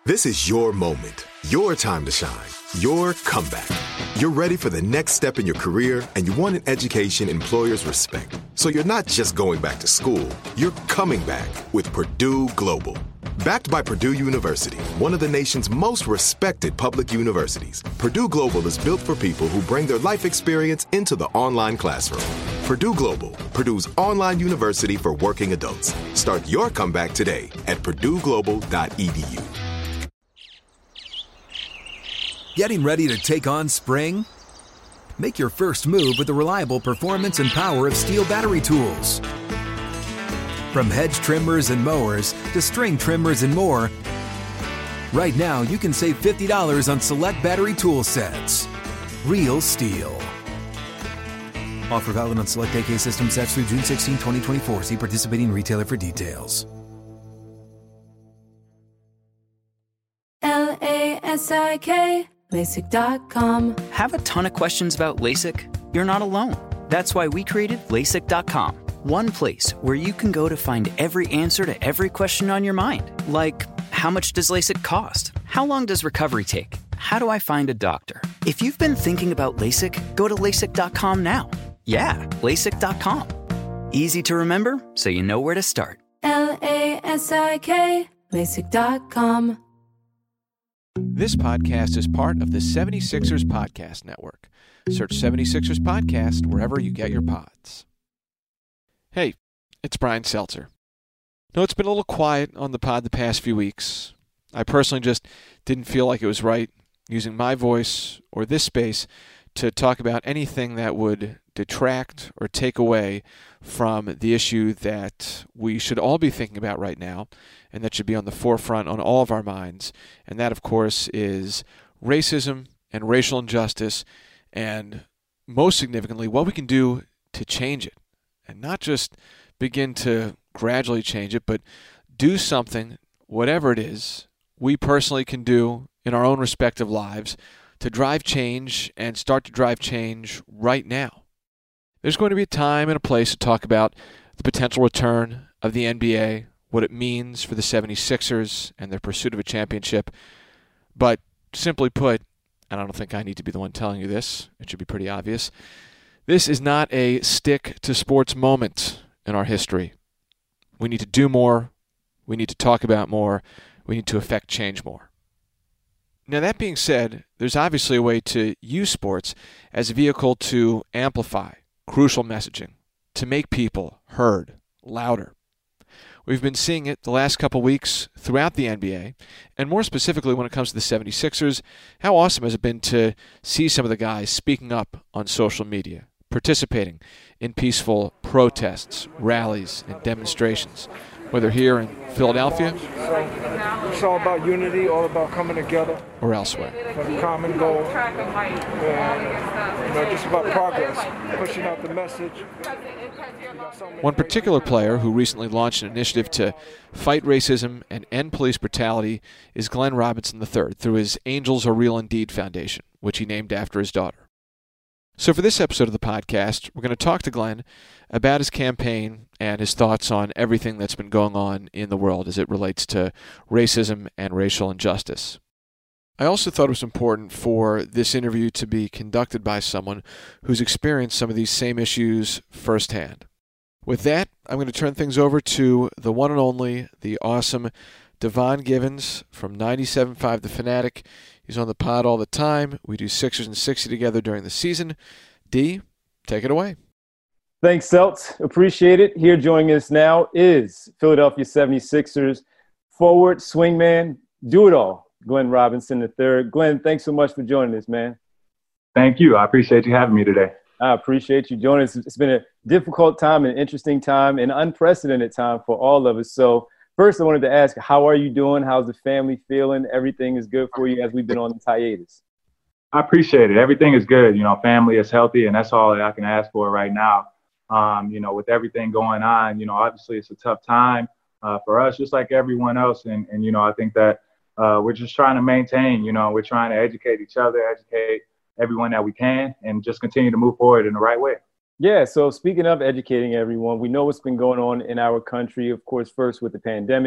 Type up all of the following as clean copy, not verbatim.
This is your moment, your time to shine, your comeback. You're ready for the next step in your career, and you want an education employers respect. So you're not just going back to school, you're coming back with Purdue Global. Backed by Purdue University, one of the nation's most respected public universities, Purdue Global is built for people who bring their life experience into the online classroom. Purdue Global, Purdue's online university for working adults. Start your comeback today at purdueglobal.edu. Getting ready to take on spring? Make your first move with the reliable performance and power of Steel battery tools. From hedge trimmers and mowers to string trimmers and more, right now you can save $50 on select battery tool sets. Real Steel. Offer valid on select AK system sets through June 16, 2024. See participating retailer for details. LASIK, LASIK.com. Have a ton of questions about LASIK? You're not alone. That's why we created LASIK.com. One place where you can go to find every answer to every question on your mind. Like, how much does LASIK cost? How long does recovery take? How do I find a doctor? If you've been thinking about LASIK, go to LASIK.com now. Yeah, LASIK.com. Easy to remember, so you know where to start. LASIK, LASIK.com. This podcast is part of the 76ers Podcast Network. Search 76ers Podcast wherever you get your pods. Hey, it's Brian Seltzer. No, it's been a little quiet on the pod the past few weeks. I personally just didn't feel like it was right using my voice or this space to talk about anything that would detract or take away from the issue that we should all be thinking about right now, and that should be on the forefront on all of our minds. And that, of course, is racism and racial injustice, and most significantly, what we can do to change it. And not just begin to gradually change it, but do something, whatever it is, we personally can do in our own respective lives to drive change and start to drive change right now. There's going to be a time and a place to talk about the potential return of the NBA, what it means for the 76ers and their pursuit of a championship. But simply put, and I don't think I need to be the one telling you this, it should be pretty obvious, this is not a stick-to-sports moment in our history. We need to do more. We need to talk about more. We need to affect change more. Now, that being said, there's obviously a way to use sports as a vehicle to amplify crucial messaging, to make people heard louder. We've been seeing it the last couple weeks throughout the NBA, and more specifically when it comes to the 76ers, how awesome has it been to see some of the guys speaking up on social media, participating in peaceful protests, rallies, and demonstrations, whether here in Philadelphia it's all about unity, all about coming together, or elsewhere. for the common goal, and just about progress, pushing out the message. One particular player who recently launched an initiative to fight racism and end police brutality is Glenn Robinson III through his Angels Are Real Indeed Foundation, which he named after his daughter. So for this episode of the podcast, we're going to talk to Glenn about his campaign and his thoughts on everything that's been going on in the world as it relates to racism and racial injustice. I also thought it was important for this interview to be conducted by someone who's experienced some of these same issues firsthand. With that, I'm going to turn things over to the one and only, the awesome Devon Givens from 97.5 The Fanatic. He's on the pod all the time. We do Sixers and 60 together during the season. D, take it away. Thanks, Selt. Appreciate it. Here joining us now is Philadelphia 76ers forward, swingman, do-it-all, Glenn Robinson III. Glenn, thanks so much for joining us, man. Thank you. I appreciate you having me today. I appreciate you joining us. It's been a difficult time, an interesting time, an unprecedented time for all of us. So first, I wanted to ask, how are you doing? How's the family feeling? Everything is good for you as we've been on this hiatus? I appreciate it. Everything is good. You know, family is healthy, and that's all that I can ask for right now. You know, with everything going on, you know, obviously it's a tough time for us, just like everyone else. And you know, I think that we're just trying to maintain, you know, we're trying to educate each other, educate everyone that we can, and just continue to move forward in the right way. Yeah, so speaking of educating everyone, we know what's been going on in our country, of course, first with the pandemic,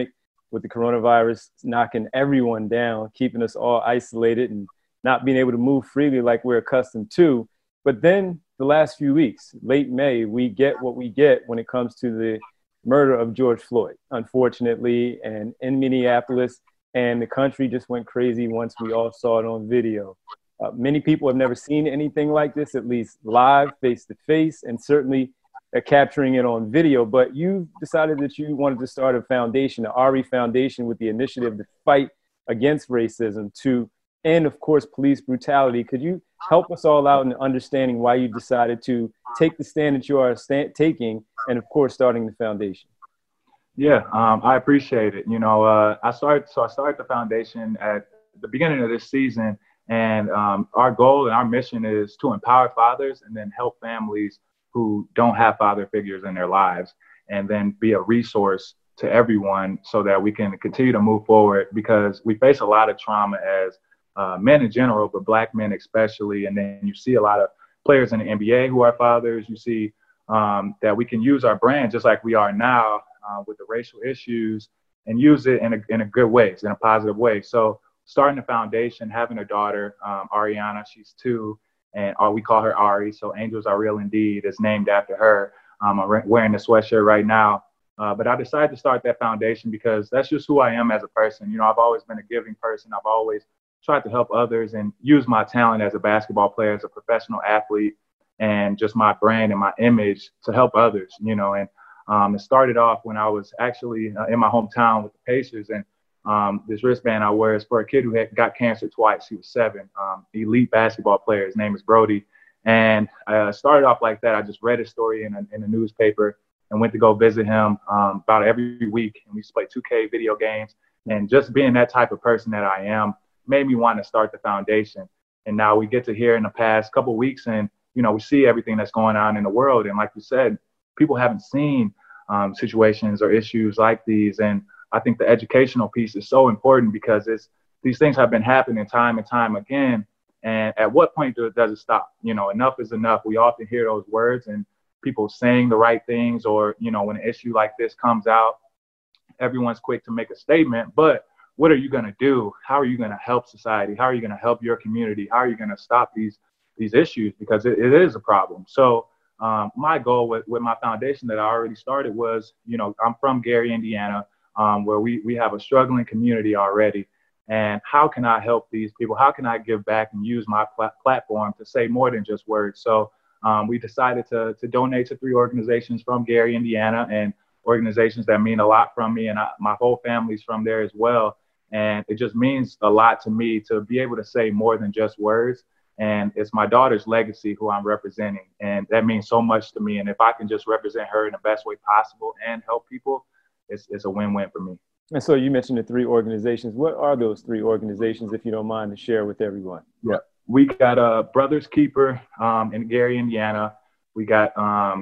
with the coronavirus knocking everyone down, keeping us all isolated and not being able to move freely like we're accustomed to. But then the last few weeks, late May, we get what we get when it comes to the murder of George Floyd, unfortunately, and in Minneapolis, and the country just went crazy once we all saw it on video. Many people have never seen anything like this, at least live, face-to-face, and certainly capturing it on video. But you decided that you wanted to start a foundation, the RE Foundation, with the initiative to fight against racism, to end, of course, police brutality. Could you help us all out in understanding why you decided to take the stand that you are taking, and of course, starting the foundation? Yeah, I appreciate it. You know, I started the foundation at the beginning of this season, and our goal and our mission is to empower fathers and then help families who don't have father figures in their lives, and then be a resource to everyone so that we can continue to move forward, because we face a lot of trauma as men in general, but Black men especially. And then you see a lot of players in the NBA who are fathers. You see that we can use our brand just like we are now with the racial issues, and use it in a good way, in a positive way. So starting a foundation, having a daughter, Ariana, she's 2, and we call her Ari. So Angels Are Real Indeed is named after her. I'm wearing the sweatshirt right now. But I decided to start that foundation because that's just who I am as a person. You know, I've always been a giving person. I've always tried to help others and use my talent as a basketball player, as a professional athlete, and just my brand and my image to help others, you know. And it started off when I was actually in my hometown with the Pacers, and this wristband I wear is for a kid who had got cancer twice. He was 7, elite basketball player. His name is Brody. And I started off like that. I just read his story in a newspaper and went to go visit him about every week. And we used to play 2K video games. And just being that type of person that I am made me want to start the foundation. And now we get to hear in the past couple of weeks, and, you know, we see everything that's going on in the world. And like you said, people haven't seen situations or issues like these. And I think the educational piece is so important, because these things have been happening time and time again. And at what point does it stop? You know, enough is enough. We often hear those words and people saying the right things, or, you know, when an issue like this comes out, everyone's quick to make a statement. But what are you going to do? How are you going to help society? How are you going to help your community? How are you going to stop these issues? Because it is a problem. So my goal with my foundation that I already started was, you know, I'm from Gary, Indiana, where we have a struggling community already. And how can I help these people? How can I give back and use my platform to say more than just words? So we decided to donate to 3 organizations from Gary, Indiana, and organizations that mean a lot from me. And my whole family's from there as well. And it just means a lot to me to be able to say more than just words. And it's my daughter's legacy who I'm representing. And that means so much to me. And if I can just represent her in the best way possible and help people, it's a win-win for me. And so you mentioned the 3 organizations. What are those 3 organizations, if you don't mind to share with everyone? Yeah, we got Brothers Keeper in Gary, Indiana. We got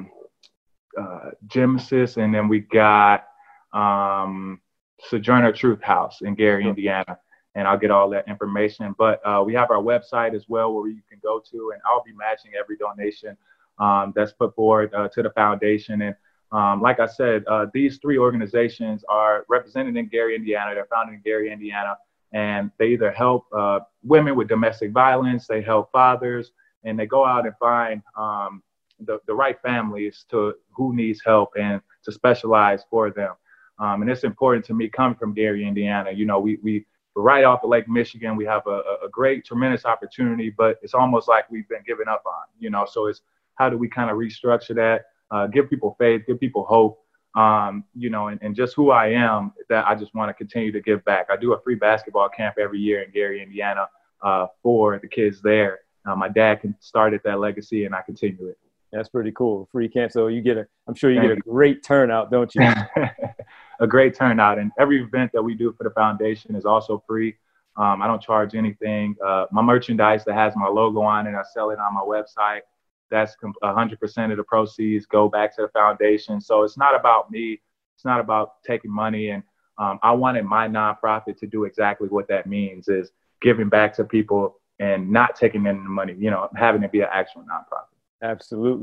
Genesis, and then we got Sojourner Truth House in Gary, Indiana. And I'll get all that information. But we have our website as well, where you can go to, and I'll be matching every donation that's put forward to the foundation. And like I said, these 3 organizations are represented in Gary, Indiana. They're founded in Gary, Indiana, and they either help women with domestic violence, they help fathers, and they go out and find the right families to who needs help and to specialize for them. And it's important to me coming from Gary, Indiana. You know, we're right off of Lake Michigan. We have a great, tremendous opportunity, but it's almost like we've been given up on, you know. So it's how do we kind of restructure that? Give people faith, give people hope, you know, and just who I am, that I just want to continue to give back. I do a free basketball camp every year in Gary, Indiana, for the kids there. My dad started that legacy, and I continue it. That's pretty cool. Free camp. So I'm sure you get a great turnout, don't you? A great turnout. And every event that we do for the foundation is also free. I don't charge anything. My merchandise that has my logo on it, I sell it on my website. That's 100% of the proceeds go back to the foundation. So it's not about me. It's not about taking money. And I wanted my nonprofit to do exactly what that means, is giving back to people and not taking in the money, you know, having it be an actual nonprofit. Absolutely.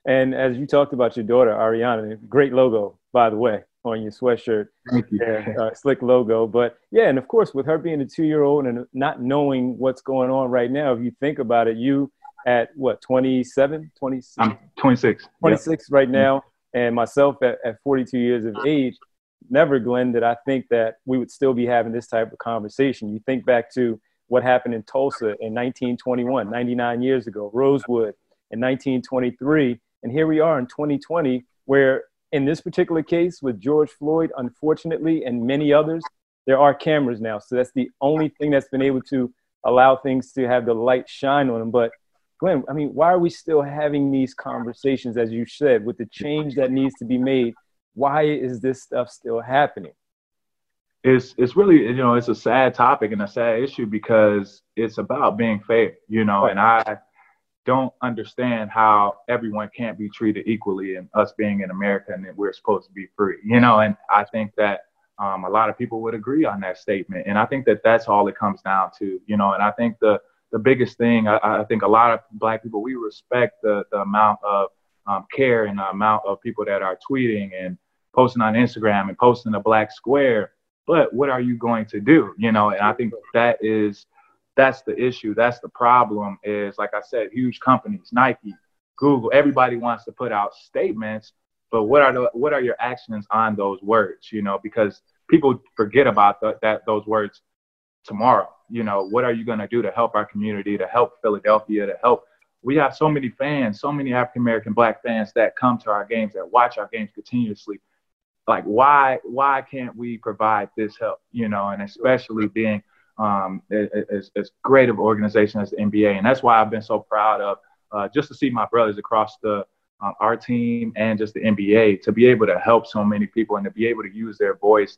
And as you talked about your daughter, Ariana, great logo, by the way, on your sweatshirt. Thank you. Slick logo. But yeah, and of course, with her being a 2-year-old and not knowing what's going on right now, if you think about it, you at what, 27, 26? I'm 26. 26 right now. And myself at 42 years of age, never, Glenn, did I think that we would still be having this type of conversation. You think back to what happened in Tulsa in 1921, 99 years ago, Rosewood in 1923. And here we are in 2020, where in this particular case with George Floyd, unfortunately, and many others, there are cameras now. So that's the only thing that's been able to allow things to have the light shine on them. But Glenn, I mean, why are we still having these conversations, as you said, with the change that needs to be made? Why is this stuff still happening? It's really, it's a sad topic and a sad issue because it's about being fair, right. And I don't understand how everyone can't be treated equally, and us being in America and that we're supposed to be free, and I think that a lot of people would agree on that statement. And I think that that's all it comes down to, and I think the biggest thing, I think a lot of Black people, we respect the amount of care and the amount of people that are tweeting and posting on Instagram and posting a Black square. But what are you going to do? And I think that's the issue. That's the problem is, like I said, huge companies, Nike, Google, everybody wants to put out statements, but what are your actions on those words? Because people forget about those words tomorrow. What are you going to do to help our community, to help Philadelphia, to help? We have so many fans, so many African-American Black fans that come to our games, that watch our games continuously. Like, why can't we provide this help? And especially being as great of an organization as the NBA. And that's why I've been so proud of just to see my brothers across our team and just the NBA, to be able to help so many people and to be able to use their voice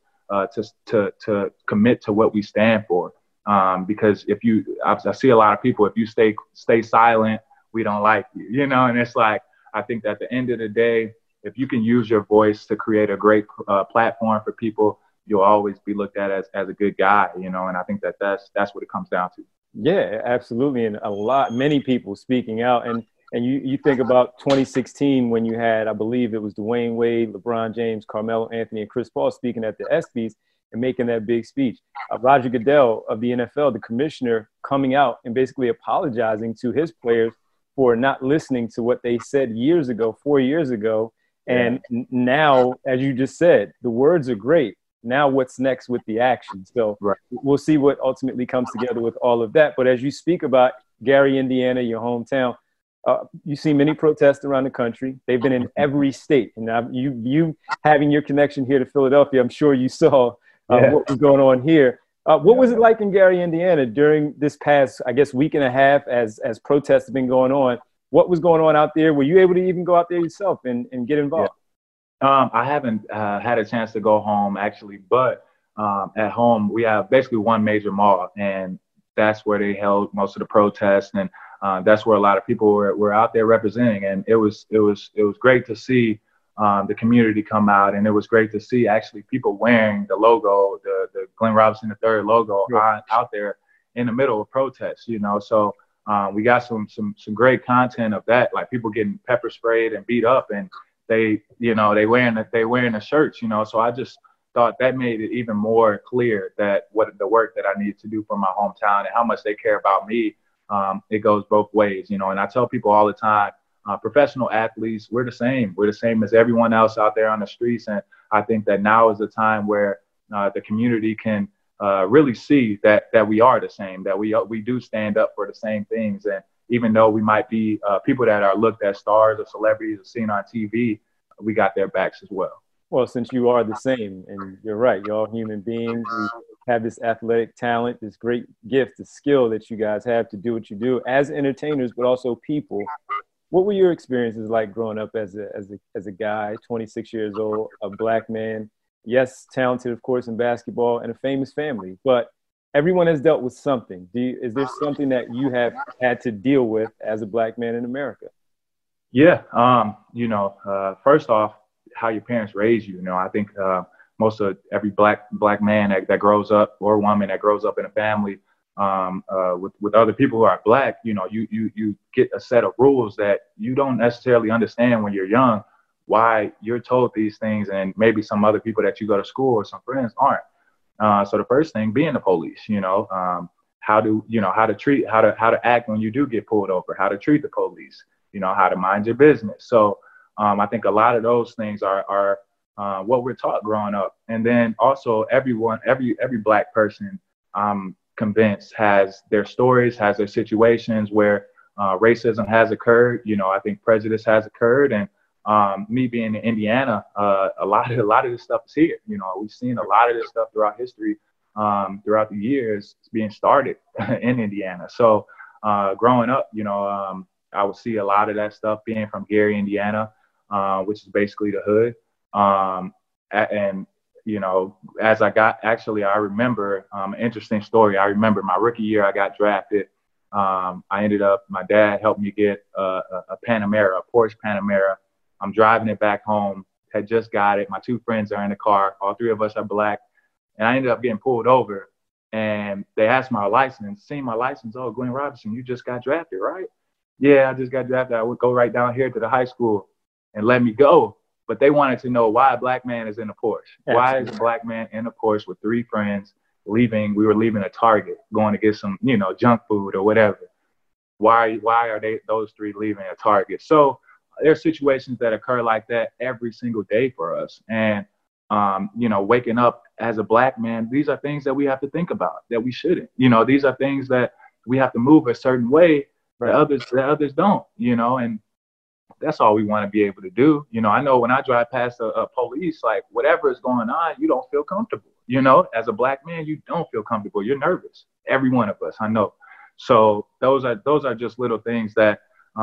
to commit to what we stand for. Because I see a lot of people, if you stay silent, we don't like you, and it's like, I think that at the end of the day, if you can use your voice to create a great platform for people, you'll always be looked at as a good guy, and I think that that's what it comes down to. Yeah, absolutely. And many people speaking out. And you think about 2016 when you had, I believe it was Dwayne Wade, LeBron James, Carmelo Anthony, and Chris Paul speaking at the ESPYs and making that big speech. Roger Goodell of the NFL, the commissioner, coming out and basically apologizing to his players for not listening to what they said 4 years ago. And now, as you just said, the words are great. Now what's next with the action? So We'll see what ultimately comes together with all of that. But as you speak about Gary, Indiana, your hometown, you see many protests around the country. They've been in every state. And now you having your connection here to Philadelphia, I'm sure you saw what was going on here. What was it like in Gary, Indiana during this past, I guess, week and a half as protests have been going on? What was going on out there? Were you able to even go out there yourself and get involved? I haven't had a chance to go home, actually, but at home we have basically one major mall, and that's where they held most of the protests, and that's where a lot of people were out there representing. And it was great to see the community come out, and it was great to see actually people wearing the logo, the Glenn Robinson III logo out there in the middle of protests, So we got some great content of that, like people getting pepper sprayed and beat up, and they wearing the shirts, So I just thought that made it even more clear that what the work that I needed to do for my hometown and how much they care about me. It goes both ways, And I tell people all the time, professional athletes, we're the same. We're the same as everyone else out there on the streets. And I think that now is the time where the community can really see that we are the same, that we do stand up for the same things. And even though we might be people that are looked at stars or celebrities or seen on TV, we got their backs as well. Well, since you are the same, and you're right, you're all human beings. We have this athletic talent, this great gift, the skill that you guys have to do what you do as entertainers, but also people. What were your experiences like growing up as a guy, 26 years old, a Black man? Yes, talented, of course, in basketball and a famous family, but everyone has dealt with something. Is there something that you have had to deal with as a Black man in America? Yeah. First off, how your parents raise you. I think most of every black man that grows up, or woman that grows up in a family, with other people who are Black, you know, you get a set of rules that you don't necessarily understand when you're young, why you're told these things, and maybe some other people that you go to school or some friends aren't. So the first thing being the police, you know, how to act when you do get pulled over, how to treat the police, you know, how to mind your business. So I think a lot of those things are what we're taught growing up. And then also every Black person, I'm convinced, has their stories, has their situations where racism has occurred. You know, I think prejudice has occurred. And me being in Indiana, a lot of this stuff is here. You know, we've seen a lot of this stuff throughout history, throughout the years being started in Indiana. So growing up, you know, I would see a lot of that stuff being from Gary, Indiana, which is basically the hood. And, you know, as I remember an interesting story. I remember my rookie year, I got drafted. My dad helped me get a Panamera, a Porsche Panamera. I'm driving it back home, had just got it. My two friends are in the car. All three of us are Black. And I ended up getting pulled over. And they asked my license, seen my license. Oh, Glenn Robinson, you just got drafted, right? Yeah, I just got drafted. I would go right down here to the high school and let me go. But they wanted to know why a Black man is in a Porsche. Absolutely. Why is a Black man in a Porsche with three friends leaving? We were leaving a Target, going to get some, you know, junk food or whatever. Why are those three leaving a Target? So there's situations that occur like that every single day for us. And, you know, waking up as a Black man, these are things that we have to think about, that we shouldn't. You know, these are things that we have to move a certain way that others don't, you know, and that's all we want to be able to do. You know, I know when I drive past a police, like whatever is going on, you don't feel comfortable. You know, as a Black man, you don't feel comfortable. You're nervous. Every one of us, I know. So those are just little things that,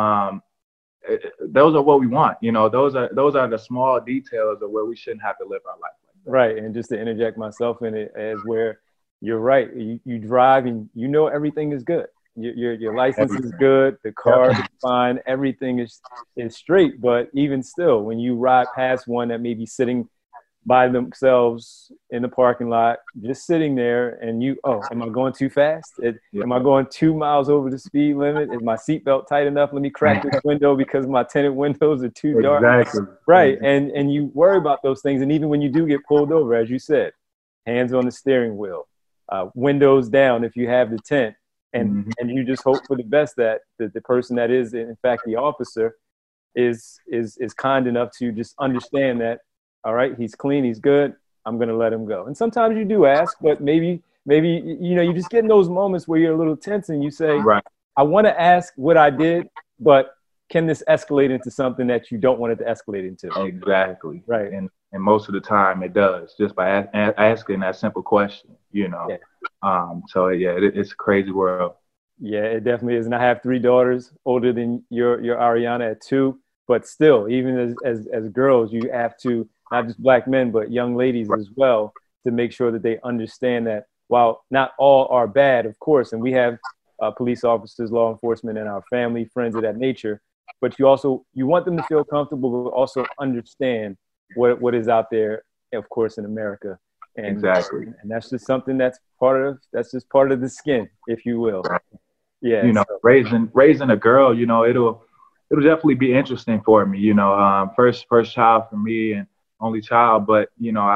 those are what we want. You know, those are the small details of where we shouldn't have to live our life like that. Right. And just to interject myself in it, as where you're right, you drive and you know everything is good. Your license is good, the car is fine, everything is straight. But even still, when you ride past one that may be sitting by themselves in the parking lot, just sitting there, and am I going too fast? Am I going 2 miles over the speed limit? Is my seatbelt tight enough? Let me crack this window because my tinted windows are too dark. Exactly. Right. And you worry about those things. And even when you do get pulled over, as you said, hands on the steering wheel, windows down if you have the tint. And you just hope for the best that the person that is, in fact, the officer is kind enough to just understand that, all right, he's clean, he's good, I'm going to let him go. And sometimes you do ask, but maybe, you know, you just get in those moments where you're a little tense and you say, right, I want to ask what I did, but can this escalate into something that you don't want it to escalate into? Exactly. Right. And most of the time it does, just by asking that simple question, you know. Yeah. So yeah, it's a crazy world. Yeah, it definitely is. And I have 3 daughters older than your Ariana at 2, but still, even as girls, you have to, not just Black men, but young ladies as well, to make sure that they understand that while not all are bad, of course, and we have police officers, law enforcement, and our family, friends of that nature, but you want them to feel comfortable, but also understand what is out there, of course, in America. And, exactly. And that's just something that's part of the skin, if you will. Yeah. You know, raising a girl, you know, it'll definitely be interesting for me. You know, first child for me and only child, but you know,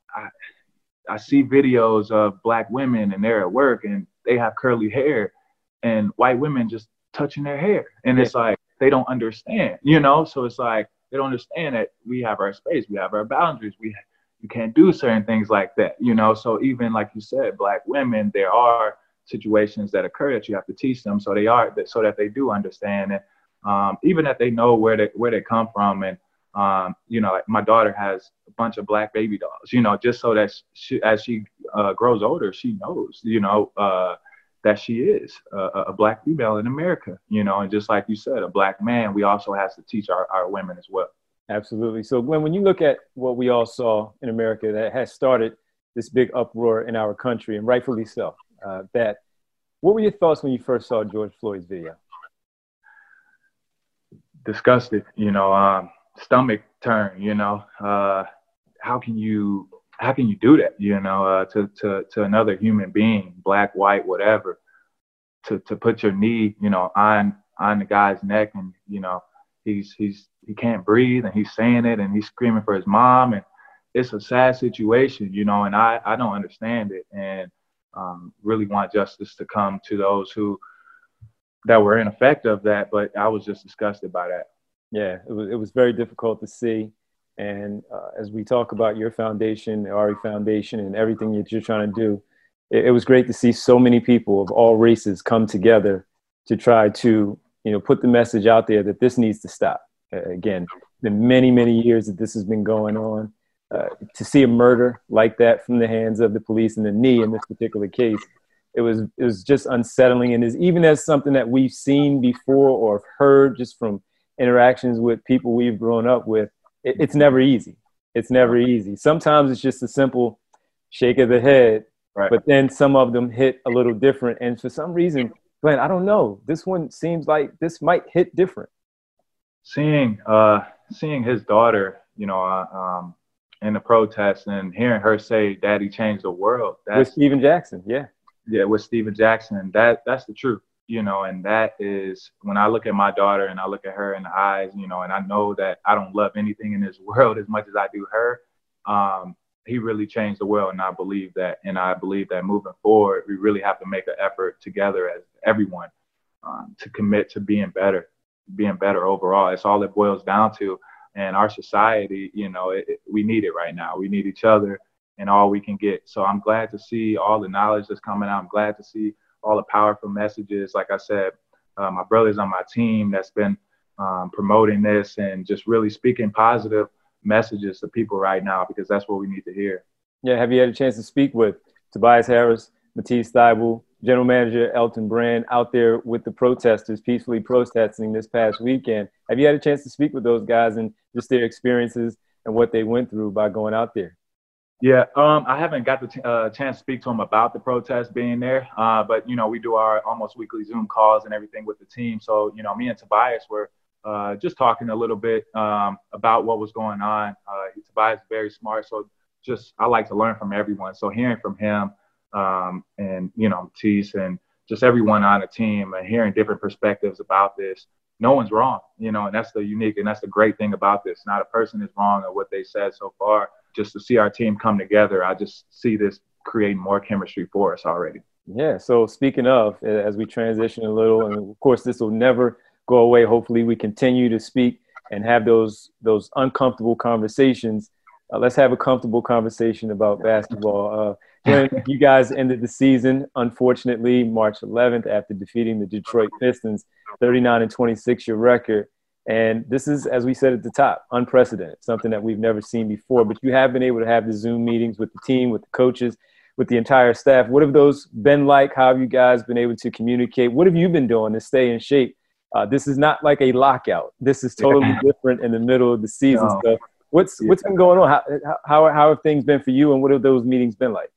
I see videos of Black women and they're at work and they have curly hair, and white women just touching their hair, and it's like they don't understand. You know, so it's like they don't understand that we have our space, we have our boundaries, you can't do certain things like that, you know? So even like you said, Black women, there are situations that occur that you have to teach them so that they do understand it. Even that they know where they come from. And, you know, like my daughter has a bunch of Black baby dolls, you know, just so that as she grows older, she knows, you know, that she is a Black female in America, you know, and just like you said, a Black man, we also have to teach our women as well. Absolutely. So Glenn, when you look at what we all saw in America that has started this big uproar in our country, and rightfully so, what were your thoughts when you first saw George Floyd's video? Disgusted, you know, stomach turn, you know, how can you do that, you know, to another human being, Black, white, whatever. to put your knee, on the guy's neck, and he can't breathe, and he's saying it, and he's screaming for his mom, and it's a sad situation, and I don't understand it, and really want justice to come to those that were in effect of that. But I was just disgusted by that. Yeah, it was very difficult to see. And as we talk about your foundation, the Ari Foundation, and everything that you're trying to do, it was great to see so many people of all races come together to try to, put the message out there that this needs to stop. Again, the many, many years that this has been going on, to see a murder like that from the hands of the police and the knee in this particular case, it was just unsettling. And even as something that we've seen before or heard just from interactions with people we've grown up with, it's never easy. It's never easy. Sometimes it's just a simple shake of the head, right. But then some of them hit a little different. And for some reason, Glenn, I don't know, this one seems like this might hit different. Seeing his daughter, in the protest and hearing her say, "Daddy changed the world." With Steven Jackson, yeah. Yeah, with Steven Jackson. That's the truth, and that is when I look at my daughter and I look at her in the eyes, and I know that I don't love anything in this world as much as I do her. He really changed the world, and I believe that. And I believe that moving forward, we really have to make an effort together as everyone to commit to being better overall. It's all it boils down to. And our society, we need it right now. We need each other and all we can get. So I'm glad to see all the knowledge that's coming out. I'm glad to see all the powerful messages. Like I said, my brother's on my team that's been promoting this and just really speaking positive messages to people right now, because that's what we need to hear. Yeah. Have you had a chance to speak with Tobias Harris, Matisse Thybulle, General Manager Elton Brand out there with the protesters peacefully protesting this past weekend? Have you had a chance to speak with those guys and just their experiences and what they went through by going out there? Yeah, I haven't got the chance to speak to them about the protest being there, but, we do our almost weekly Zoom calls and everything with the team. So, me and Tobias were just talking a little bit about what was going on. Tobias is very smart, so I like to learn from everyone. So hearing from him, and, Matisse and just everyone on the team and hearing different perspectives about this. No one's wrong, and that's the unique and that's the great thing about this. Not a person is wrong at what they said so far. Just to see our team come together, I just see this creating more chemistry for us already. Yeah. So speaking of, as we transition a little, and of course this will never go away. Hopefully we continue to speak and have those uncomfortable conversations. Let's have a comfortable conversation about basketball. You guys ended the season, unfortunately, March 11th after defeating the Detroit Pistons, 39-26, your record. And this is, as we said at the top, unprecedented, something that we've never seen before. But you have been able to have the Zoom meetings with the team, with the coaches, with the entire staff. What have those been like? How have you guys been able to communicate? What have you been doing to stay in shape? This is not like a lockout. This is totally different in the middle of the season. No. So what's been going on? How have things been for you, and what have those meetings been like?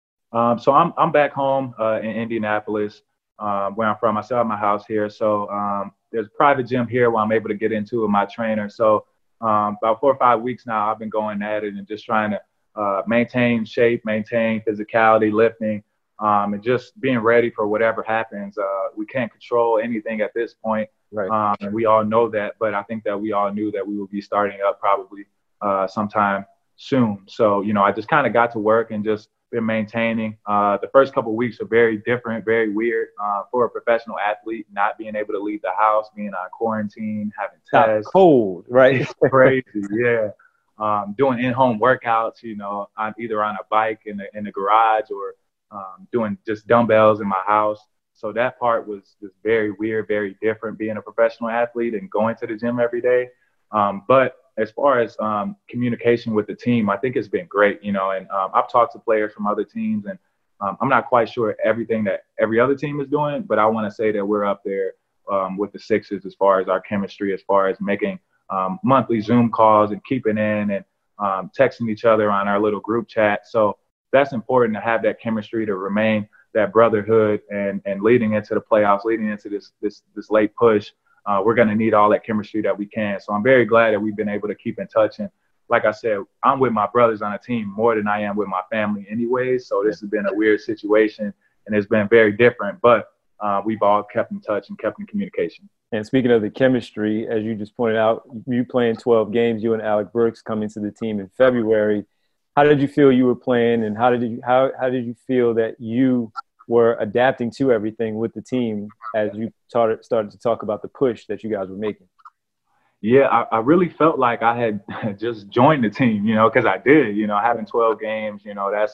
So I'm back home in Indianapolis, where I'm from. I still have my house here. So there's a private gym here where I'm able to get into with my trainer. So about 4 or 5 weeks now, I've been going at it and just trying to maintain shape, maintain physicality, lifting, and just being ready for whatever happens. We can't control anything at this point. Right. And we all know that. But I think that we all knew that we would be starting up probably sometime soon. So, I just kind of got to work and just been maintaining. The first couple of weeks are very different, very weird for a professional athlete, not being able to leave the house, being on quarantine, having tests. Cold, right? It's crazy, yeah. Doing in-home workouts, either on a bike in the garage or doing just dumbbells in my house. So that part was very weird, very different, being a professional athlete and going to the gym every day. But as far as communication with the team, I think it's been great, and I've talked to players from other teams, and I'm not quite sure everything that every other team is doing, but I want to say that we're up there with the Sixers as far as our chemistry, as far as making monthly Zoom calls and keeping in and texting each other on our little group chat. So that's important to have that chemistry, to remain that brotherhood, and leading into the playoffs, leading into this late push. We're going to need all that chemistry that we can. So I'm very glad that we've been able to keep in touch. And like I said, I'm with my brothers on a team more than I am with my family anyways. So this has been a weird situation and it's been very different. But we've all kept in touch and kept in communication. And speaking of the chemistry, as you just pointed out, you playing 12 games, you and Alec Burks coming to the team in February. How did you feel you were playing, and how did you feel that you were adapting to everything with the team as you started to talk about the push that you guys were making? Yeah, I really felt like I had just joined the team, because I did, having 12 games, that's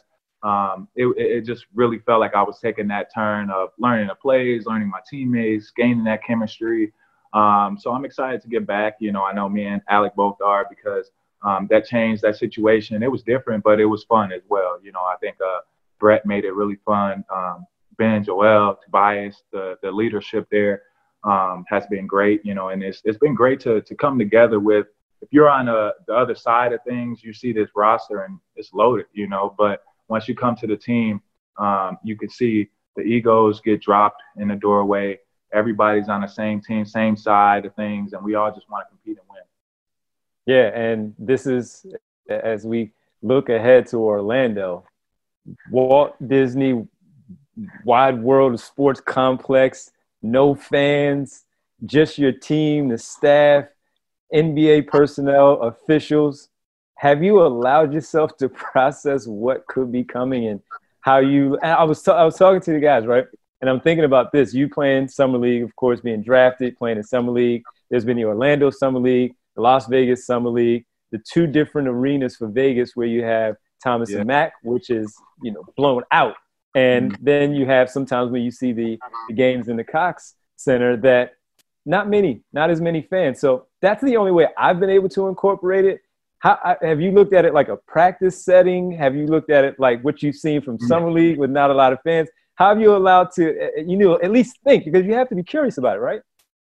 it just really felt like I was taking that turn of learning the plays, learning my teammates, gaining that chemistry. So I'm excited to get back. I know me and Alec both are, because that changed that situation. It was different, but it was fun as well. I think Brett made it really fun. Ben, Joel, Tobias, the leadership there has been great, and it's been great to come together with. If you're on the other side of things, you see this roster and it's loaded, but once you come to the team, you can see the egos get dropped in the doorway. Everybody's on the same team, same side of things, and we all just want to compete and win. Yeah, and this is, as we look ahead to Orlando, Walt Disney Wide World of Sports complex, no fans, just your team, the staff, NBA personnel, officials. Have you allowed yourself to process what could be coming and how you – and I was talking to the guys, right? And I'm thinking about this. You playing Summer League, of course, being drafted, playing in Summer League. There's been the Orlando Summer League, the Las Vegas Summer League, the two different arenas for Vegas where you have Thomas and Mack, which is, blown out. And then you have sometimes when you see the games in the Cox Center that not as many fans. So that's the only way I've been able to incorporate it. How have you looked at it like a practice setting? Have you looked at it like what you've seen from Summer League with not a lot of fans? How have you allowed to, at least think, because you have to be curious about it, right?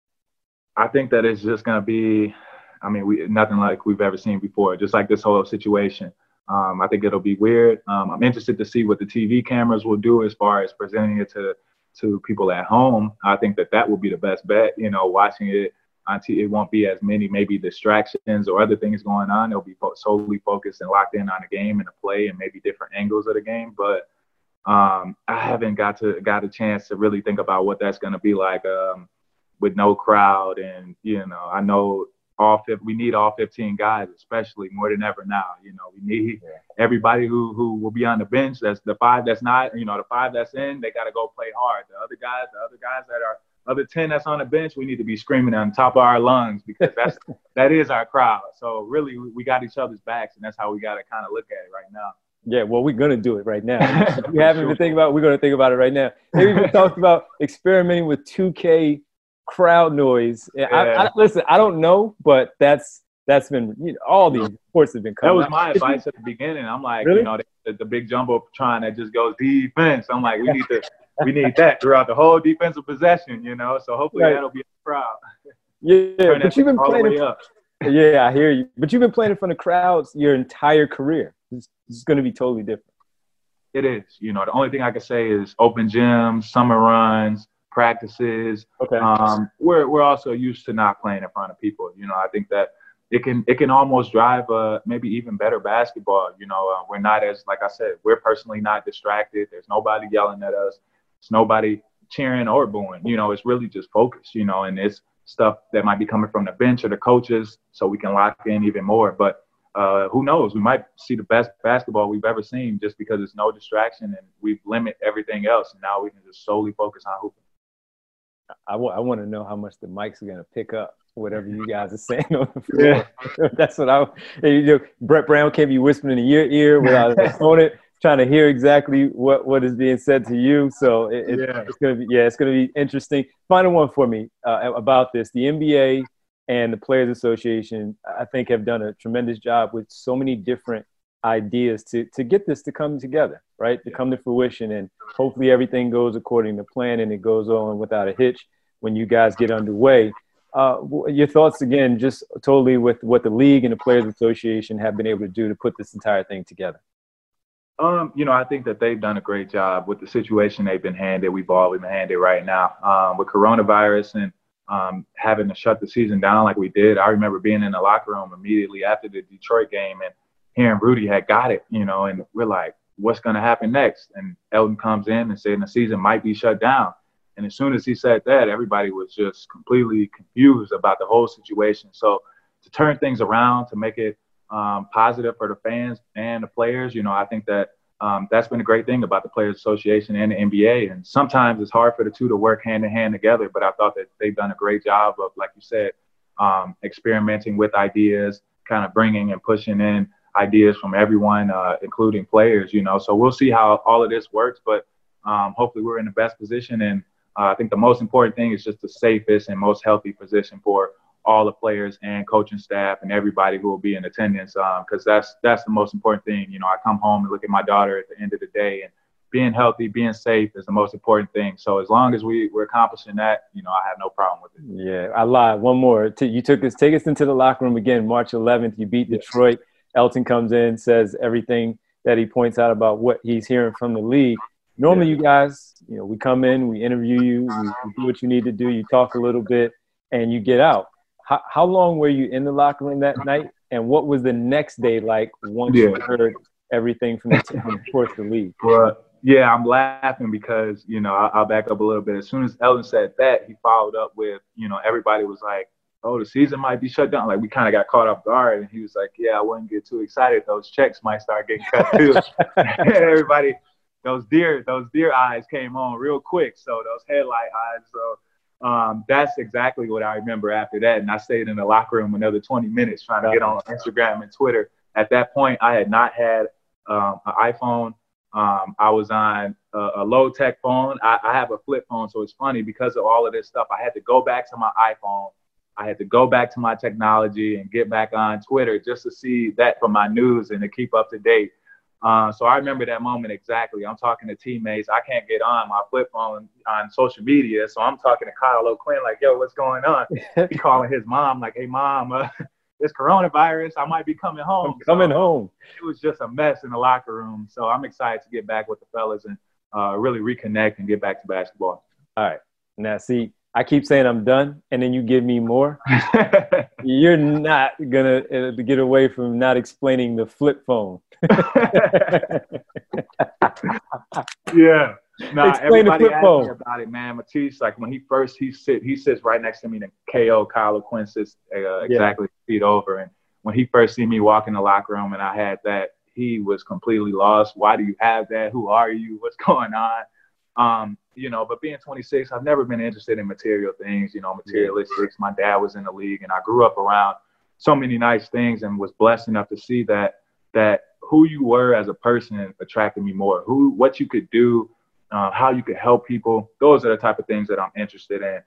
I think that it's just going to be, nothing like we've ever seen before, just like this whole situation. I think it'll be weird. I'm interested to see what the TV cameras will do as far as presenting it to people at home. I think that will be the best bet, watching it on TV. It won't be as many maybe distractions or other things going on. It'll be solely focused and locked in on the game and the play and maybe different angles of the game. But I haven't got a chance to really think about what that's going to be like with no crowd. And, I know we need all 15 guys, especially more than ever now. We need everybody who will be on the bench. That's the 5 that's not, the 5 that's in, they got to go play hard. The other guys that are other 10 that's on the bench, we need to be screaming on top of our lungs, because that is our crowd. So really, we got each other's backs, and that's how we got to kind of look at it right now. Yeah, well, we're going to do it right now. If you haven't been thinking about it, we're going to think about it right now. Maybe we talked about experimenting with 2K crowd noise. Yeah. Listen, I don't know, but that's been, all these reports have been coming. That was my advice at the beginning. I'm like, really? The big jumbotron that just goes defense. I'm like, we need that throughout the whole defensive possession, So hopefully that'll be a crowd. Yeah, but you've been playing Yeah, I hear you. But you've been playing in front of crowds your entire career. It's going to be totally different. It is. The only thing I can say is open gyms, summer runs, practices. Okay. We're also used to not playing in front of people. I think that it can almost drive maybe even better basketball. We're not as, like I said, we're personally not distracted. There's nobody yelling at us. It's nobody cheering or booing. It's really just focus. And it's stuff that might be coming from the bench or the coaches, so we can lock in even more. But who knows? We might see the best basketball we've ever seen just because it's no distraction and we've limited everything else. And now we can just solely focus on hooping. I want to know how much the mics are going to pick up whatever you guys are saying on the floor. Yeah. That's what Brett Brown can't be whispering in your ear without an opponent trying to hear exactly what is being said to you. So it's going to be interesting. Final one for me about this. The NBA and the Players Association, I think, have done a tremendous job with so many different ideas to get this to come together, right? To come to fruition, and hopefully everything goes according to plan and it goes on without a hitch when you guys get underway. Your thoughts again, just totally with what the league and the Players Association have been able to do to put this entire thing together. I think that they've done a great job with the situation they've been handed. We've all been handed right now with coronavirus and having to shut the season down like we did. I remember being in the locker room immediately after the Detroit game and hearing Rudy had got it, and we're like, what's going to happen next? And Elton comes in and saying the season might be shut down. And as soon as he said that, everybody was just completely confused about the whole situation. So to turn things around, to make it positive for the fans and the players, I think that that's been a great thing about the Players Association and the NBA. And sometimes it's hard for the two to work hand in hand together, but I thought that they've done a great job of, like you said, experimenting with ideas, kind of bringing and pushing in ideas from everyone, including players, So we'll see how all of this works, but hopefully we're in the best position. And I think the most important thing is just the safest and most healthy position for all the players and coaching staff and everybody who will be in attendance, because that's the most important thing. I come home and look at my daughter at the end of the day, and being healthy, being safe is the most important thing. So as long as we're accomplishing that, I have no problem with it. Yeah, I lied. One more. You take us into the locker room again, March 11th. You beat Detroit. Elton comes in, says everything that he points out about what he's hearing from the league. Normally, you guys, we come in, we interview you, you do what you need to do, you talk a little bit, and you get out. How long were you in the locker room that night, and what was the next day like once you heard everything from the league? Well, yeah, I'm laughing because, I'll back up a little bit. As soon as Elton said that, he followed up with, everybody was like, oh, the season might be shut down. Like, we kind of got caught off guard, and he was like, yeah, I wouldn't get too excited. Those checks might start getting cut too. Everybody, those deer eyes came on real quick. So those headlight eyes. So that's exactly what I remember after that. And I stayed in the locker room another 20 minutes trying to get on Instagram and Twitter. At that point, I had not had an iPhone. I was on a low-tech phone. I have a flip phone, so it's funny because of all of this stuff. I had to go back to my iPhone. I had to go back to my technology and get back on Twitter just to see that for my news and to keep up to date. So I remember that moment exactly. I'm talking to teammates. I can't get on my flip phone on social media, so I'm talking to Kyle O'Quinn like, yo, what's going on? He calling his mom like, hey, Mom, it's coronavirus. I might be coming home. I'm coming home. It was just a mess in the locker room. So I'm excited to get back with the fellas and really reconnect and get back to basketball. All right. Now, see, I keep saying I'm done, and then you give me more. You're not going to get away from not explaining the flip phone. Yeah. Nah, explain the flip phone. Me about it, man. Matisse, like when he sits right next to me, and KO, Kyle O'Quinn sits exactly feet over. And when he first seen me walk in the locker room and I had that, he was completely lost. Why do you have that? Who are you? What's going on? But being 26, I've never been interested in material things, materialistics. My dad was in the league, and I grew up around so many nice things and was blessed enough to see that who you were as a person attracted me more. What you could do, how you could help people. Those are the type of things that I'm interested in.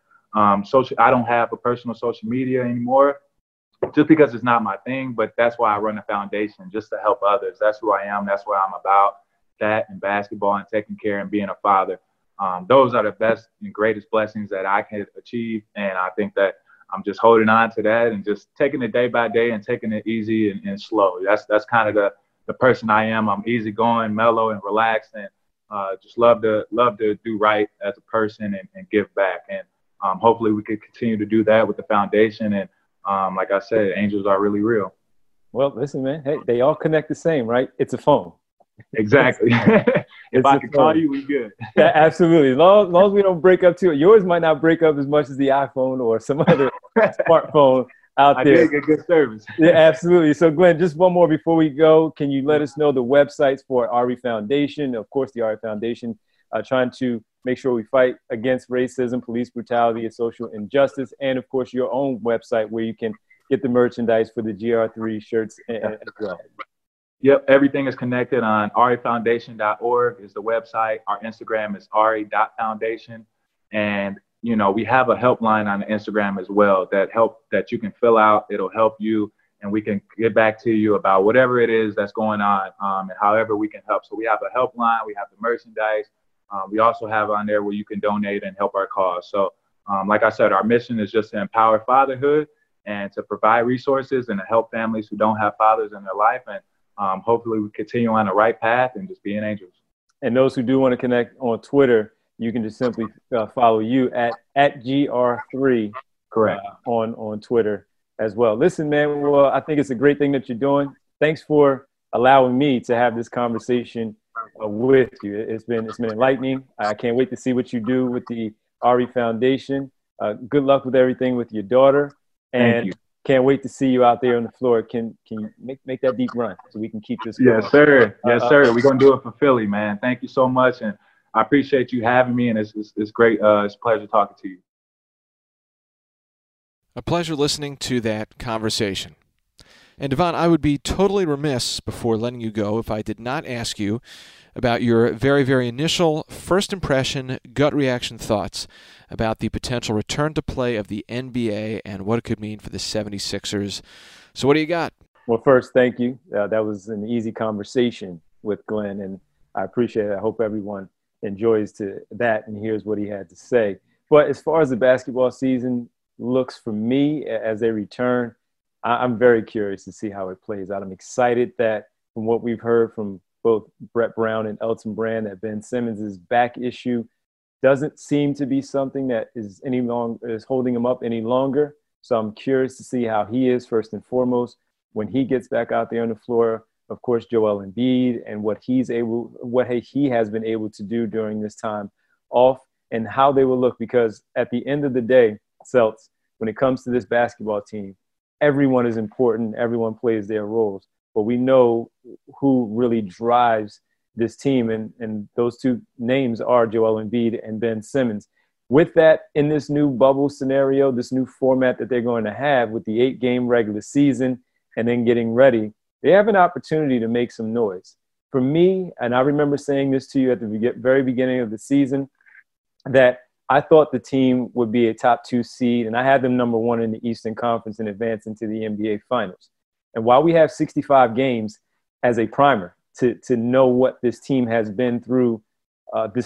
I don't have a personal social media anymore just because it's not my thing, but that's why I run a foundation, just to help others. That's who I am. That's what I'm about, that and basketball and taking care and being a father. Those are the best and greatest blessings that I can achieve. And I think that I'm just holding on to that and just taking it day by day and taking it easy and slow. That's kind of the person I am. I'm easygoing, mellow, and relaxed, and just love to do right as a person and give back. And hopefully we can continue to do that with the foundation. And like I said, angels are really real. Well, listen, man. Hey, they all connect the same, right? It's a phone. Exactly. If I can call you, we good. Yeah, absolutely. As long as we don't break up too. Yours might not break up as much as the iPhone or some other smartphone out there. I did get good service. Yeah, absolutely. So, Glenn, just one more before we go. Can you let us know the websites for RE Foundation? Of course, the RE Foundation trying to make sure we fight against racism, police brutality, and social injustice. And, of course, your own website where you can get the merchandise for the GR3 shirts as well. Yep, everything is connected on refoundation.org is the website. Our Instagram is re.foundation. And, we have a helpline on the Instagram as well that you can fill out. It'll help you, and we can get back to you about whatever it is that's going on and however we can help. So we have a helpline. We have the merchandise. We also have on there where you can donate and help our cause. So like I said, our mission is just to empower fatherhood and to provide resources and to help families who don't have fathers in their life. And hopefully we continue on the right path and just being angels. And those who do want to connect on Twitter, you can just simply follow you at GR3. Correct. On Twitter as well. Listen, man, well, I think it's a great thing that you're doing. Thanks for allowing me to have this conversation with you. It's been enlightening. I can't wait to see what you do with the Ari Foundation. Good luck with everything with your daughter. And Thank you. Can't wait to see you out there on the floor. Can you make that deep run so we can keep this going? Yes, sir. Yes, sir. We're going to do it for Philly, man. Thank you so much. And I appreciate you having me. And it's great. It's a pleasure talking to you. A pleasure listening to that conversation. And Devon, I would be totally remiss before letting you go if I did not ask you about your very, very initial first impression, gut reaction thoughts about the potential return to play of the NBA and what it could mean for the 76ers. So what do you got? Well, first, thank you. That was an easy conversation with Glenn, and I appreciate it. I hope everyone enjoys that and hears what he had to say. But as far as the basketball season looks for me as they return, I'm very curious to see how it plays out. I'm excited that from what we've heard from both Brett Brown and Elton Brand, that Ben Simmons' back issue doesn't seem to be something that is holding him up any longer. So I'm curious to see how he is first and foremost when he gets back out there on the floor. Of course, Joel Embiid and what he has been able to do during this time off and how they will look. Because at the end of the day, Celts, when it comes to this basketball team, everyone is important. Everyone plays their roles. But we know who really drives this team, and those two names are Joel Embiid and Ben Simmons. With that, in this new bubble scenario, this new format that they're going to have with the 8-game regular season and then getting ready, they have an opportunity to make some noise. For me, and I remember saying this to you at the very beginning of the season, that I thought the team would be a top 2 seed, and I had them number 1 in the Eastern Conference and advance into the NBA Finals. And while we have 65 games as a primer to know what this team has been through this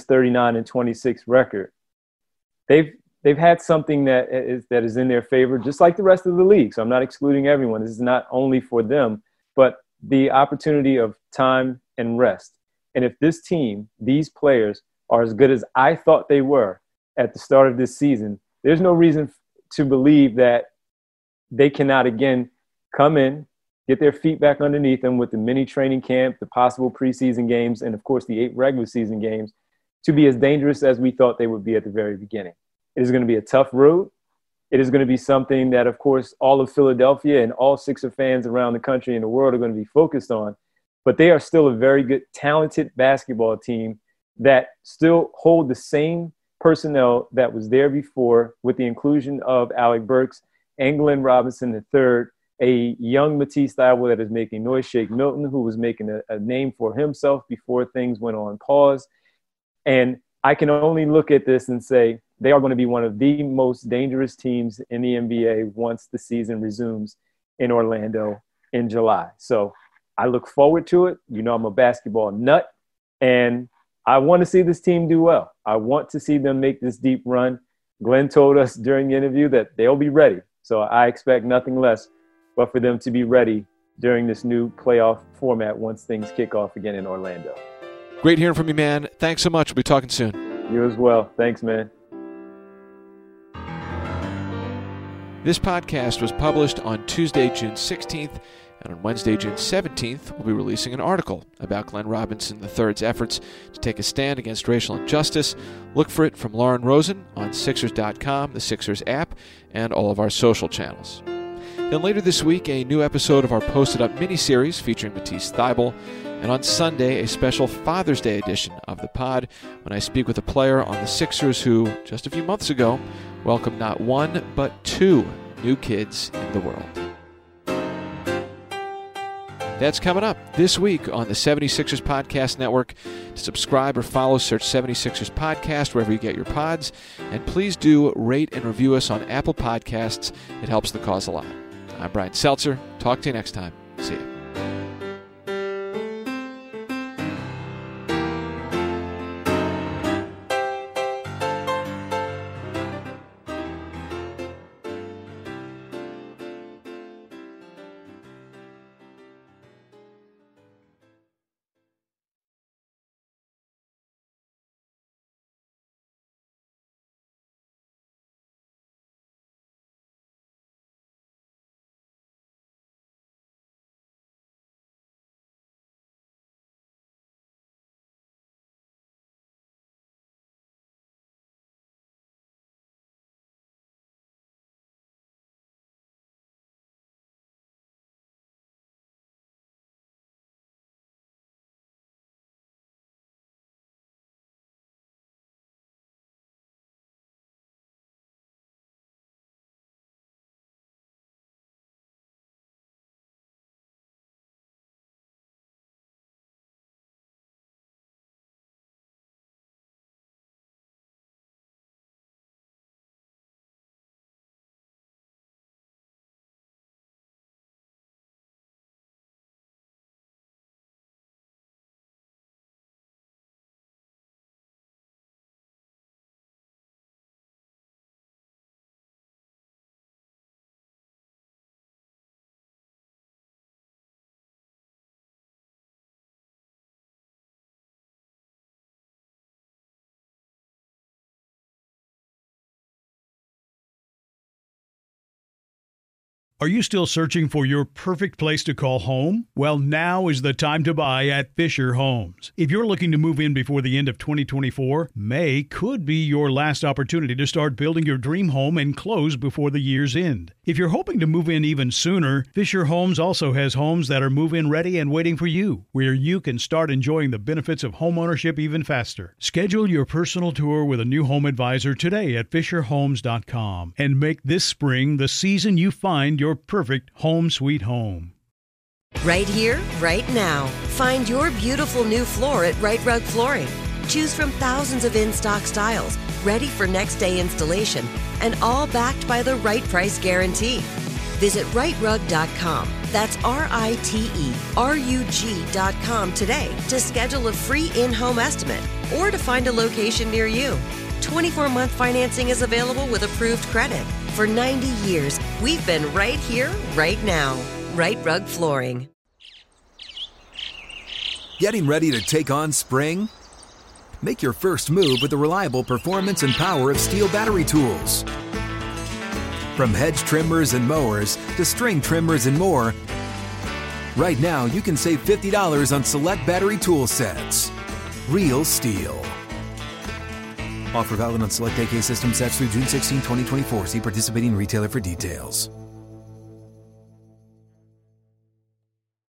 39-26 record, they've had something that is in their favor, just like the rest of the league. So I'm not excluding everyone. This is not only for them, but the opportunity of time and rest. And if this team, these players, are as good as I thought they were at the start of this season, there's no reason to believe that they cannot again come in, get their feet back underneath them with the mini training camp, the possible preseason games, and of course the 8 regular season games, to be as dangerous as we thought they would be at the very beginning. It is going to be a tough road. It is going to be something that, of course, all of Philadelphia and all Sixer fans around the country and the world are going to be focused on. But they are still a very good, talented basketball team that still hold the same personnel that was there before, with the inclusion of Alec Burks and Glenn Robinson III, a young Matisse Thybulle that is making noise, Shake Milton, who was making a name for himself before things went on pause. And I can only look at this and say they are going to be one of the most dangerous teams in the NBA once the season resumes in Orlando in July. So I look forward to it. You know, I'm a basketball nut, and I want to see this team do well. I want to see them make this deep run. Glenn told us during the interview that they'll be ready. So I expect nothing less but for them to be ready during this new playoff format once things kick off again in Orlando. Great hearing from you, man. Thanks so much. We'll be talking soon. You as well. Thanks, man. This podcast was published on Tuesday, June 16th, and on Wednesday, June 17th, we'll be releasing an article about Glenn Robinson III's efforts to take a stand against racial injustice. Look for it from Lauren Rosen on Sixers.com, the Sixers app, and all of our social channels. Then later this week, a new episode of our Posted Up miniseries featuring Matisse Thybulle. And on Sunday, a special Father's Day edition of the pod when I speak with a player on the Sixers who, just a few months ago, welcomed not 1 but 2 new kids in the world. That's coming up this week on the 76ers Podcast Network. To subscribe or follow, search 76ers Podcast wherever you get your pods. And please do rate and review us on Apple Podcasts. It helps the cause a lot. I'm Brian Seltzer. Talk to you next time. See you. Are you still searching for your perfect place to call home? Well, now is the time to buy at Fisher Homes. If you're looking to move in before the end of 2024, May could be your last opportunity to start building your dream home and close before the year's end. If you're hoping to move in even sooner, Fisher Homes also has homes that are move-in ready and waiting for you, where you can start enjoying the benefits of homeownership even faster. Schedule your personal tour with a new home advisor today at FisherHomes.com and make this spring the season you find your perfect home sweet home. Right here, right now. Find your beautiful new floor at Right Rug Flooring. Choose from thousands of in-stock styles, ready for next day installation, and all backed by the right price guarantee. Visit rightrug.com. That's RITERUG.com today to schedule a free in-home estimate or to find a location near you. 24-month financing is available with approved credit. For 90 years, we've been right here, right now. Right Rug Flooring. Getting ready to take on spring? Make your first move with the reliable performance and power of Steel battery tools. From hedge trimmers and mowers to string trimmers and more, right now you can save $50 on select battery tool sets. Real Steel. Offer valid on select AK system sets through June 16, 2024. See participating retailer for details.